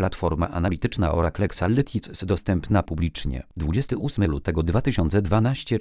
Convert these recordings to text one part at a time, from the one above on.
platforma analityczna Oracle Exalytics dostępna publicznie. 28 lutego 2012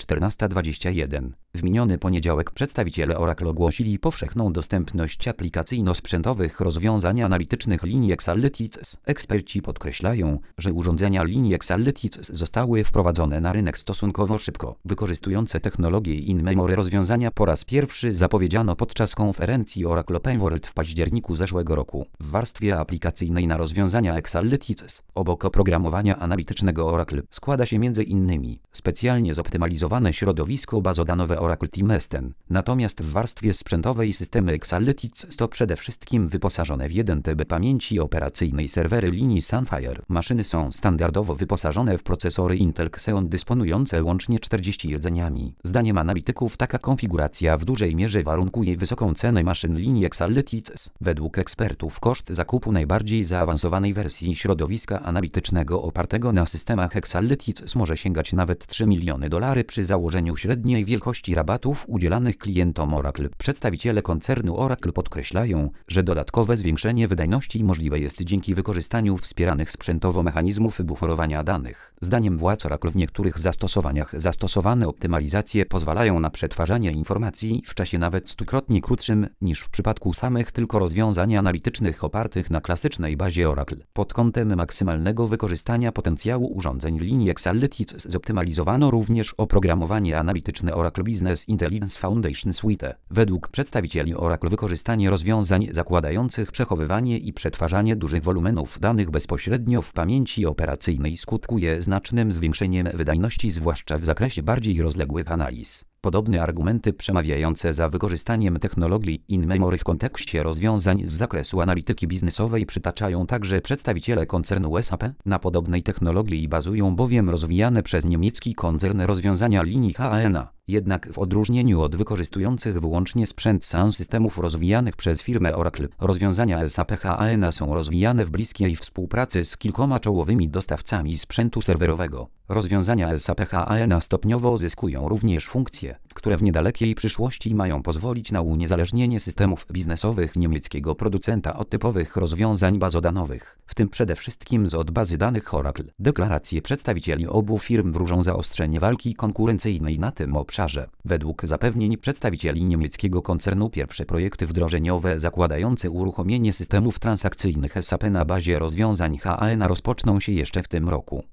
14:21. W miniony poniedziałek przedstawiciele Oracle ogłosili powszechną dostępność aplikacyjno-sprzętowych rozwiązań analitycznych linii Exalytics. Eksperci podkreślają, że urządzenia linii Exalytics zostały wprowadzone na rynek stosunkowo szybko. Wykorzystujące technologię in-memory rozwiązania po raz pierwszy zapowiedziano podczas konferencji Oracle Open World w październiku zeszłego roku. W warstwie aplikacyjnej na rozwiązania Exalytics, obok oprogramowania analitycznego Oracle, składa się m.in. specjalnie zoptymalizowane środowisko bazodanowe Oracle TeamSten. Natomiast w warstwie sprzętowej systemy Exalytics to przede wszystkim wyposażone w 1 TB pamięci operacyjnej serwery linii Sunfire. Maszyny są standardowo wyposażone w procesory Intel Xeon dysponujące łącznie 40 rdzeniami. Zdaniem analityków taka konfiguracja w dużej mierze warunkuje wysoką cenę maszyn linii Exalytics. Według ekspertów koszt zakupu najbardziej zaawansowanej wersji środowiska analitycznego opartego na systemach Exalytics może sięgać nawet $3 miliony przy założeniu średniej wielkości rabatów udzielanych klientom Oracle. Przedstawiciele koncernu Oracle podkreślają, że dodatkowe zwiększenie wydajności możliwe jest dzięki wykorzystaniu wspieranych sprzętowo mechanizmów buforowania danych. Zdaniem władz Oracle w niektórych zastosowaniach zastosowane optymalizacje pozwalają na przetwarzanie informacji w czasie nawet 100-krotnie krótszym niż w przypadku samych tylko rozwiązań analitycznych opartych na klasycznej bazie Oracle. Pod kątem maksymalnego wykorzystania potencjału urządzeń linii Exalytics zoptymalizowano również oprogramowanie analityczne Oracle Business Intelligence Foundation Suite. Według przedstawicieli Oracle wykorzystanie rozwiązań zakładających przechowywanie i przetwarzanie dużych wolumenów danych bezpośrednio w pamięci operacyjnej skutkuje znacznym zwiększeniem wydajności, zwłaszcza w zakresie bardziej rozległych analiz. Podobne argumenty przemawiające za wykorzystaniem technologii in-memory w kontekście rozwiązań z zakresu analityki biznesowej przytaczają także przedstawiciele koncernu SAP. Na podobnej technologii bazują bowiem rozwijane przez niemiecki koncern rozwiązania linii HANA. Jednak w odróżnieniu od wykorzystujących wyłącznie sprzęt SAN systemów rozwijanych przez firmę Oracle, rozwiązania SAP HANA są rozwijane w bliskiej współpracy z kilkoma czołowymi dostawcami sprzętu serwerowego. Rozwiązania SAP HANA stopniowo zyskują również funkcje, które w niedalekiej przyszłości mają pozwolić na uniezależnienie systemów biznesowych niemieckiego producenta od typowych rozwiązań bazodanowych, w tym przede wszystkim od bazy danych Oracle. Deklaracje przedstawicieli obu firm wróżą zaostrzenie walki konkurencyjnej na tym obszarze. Według zapewnień przedstawicieli niemieckiego koncernu pierwsze projekty wdrożeniowe zakładające uruchomienie systemów transakcyjnych SAP na bazie rozwiązań HANA rozpoczną się jeszcze w tym roku.